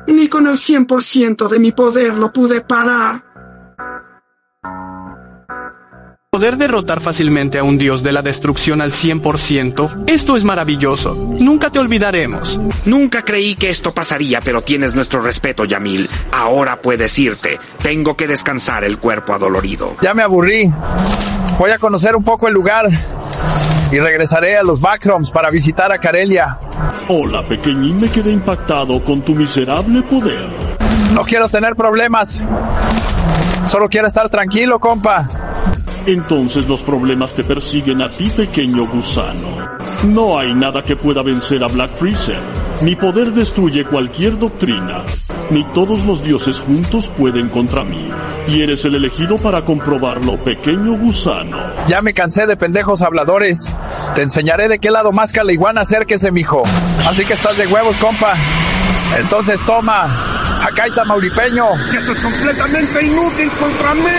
Ni con el 100% de mi poder lo pude parar. Poder derrotar fácilmente a un dios de la destrucción al 100%, esto es maravilloso. Nunca te olvidaremos. Nunca creí que esto pasaría, pero tienes nuestro respeto, Yamil. Ahora puedes irte. Tengo que descansar el cuerpo adolorido. Ya me aburrí. Voy a conocer un poco el lugar y regresaré a los Backrooms para visitar a Karelia. Hola, pequeñín, me quedé impactado con tu miserable poder. No quiero tener problemas. Solo quiero estar tranquilo, compa. Entonces los problemas te persiguen a ti, pequeño gusano. No hay nada que pueda vencer a Black Freezer. Mi poder destruye cualquier doctrina. Ni todos los dioses juntos pueden contra mí. Y eres el elegido para comprobarlo, pequeño gusano. Ya me cansé de pendejos habladores. Te enseñaré de qué lado más iguana, acérquese, mijo. Así que estás de huevos, compa. Entonces toma. Jacaita mauripeño. ¡Esto es completamente inútil contra mí!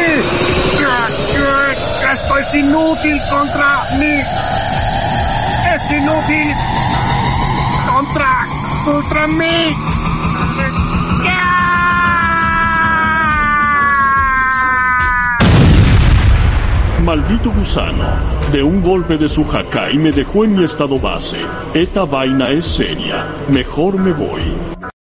¡Esto es inútil contra mí! ¡Es inútil contra mí! Maldito gusano. De un golpe de su Hakai me dejó en mi estado base. Esta vaina es seria. Mejor me voy.